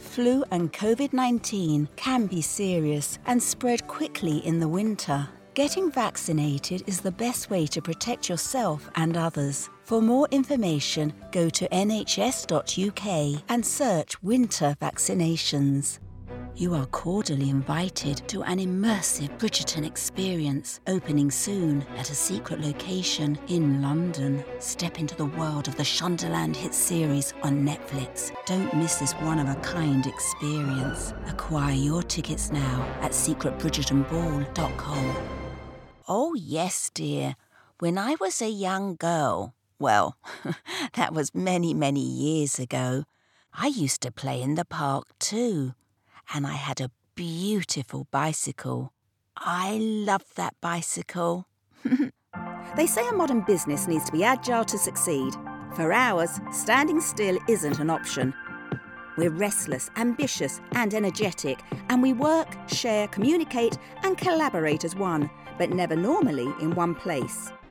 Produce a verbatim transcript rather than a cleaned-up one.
Flu and COVID nineteen can be serious and spread quickly in the winter. Getting vaccinated is the best way to protect yourself and others. For more information, go to n h s dot u k and search winter vaccinations. You are cordially invited to an immersive Bridgerton experience opening soon at a secret location in London. Step into the world of the Shondaland hit series on Netflix. Don't miss this one-of-a-kind experience. Acquire your tickets now at secret bridgerton ball dot com. Oh yes, dear. When I was a young girl, well, that was many, many years ago, I used to play in the park too. And I had a beautiful bicycle. I loved that bicycle. They say a modern business needs to be agile to succeed. For ours, standing still isn't an option. We're restless, ambitious and energetic, and we work, share, communicate and collaborate as one, but never normally in one place.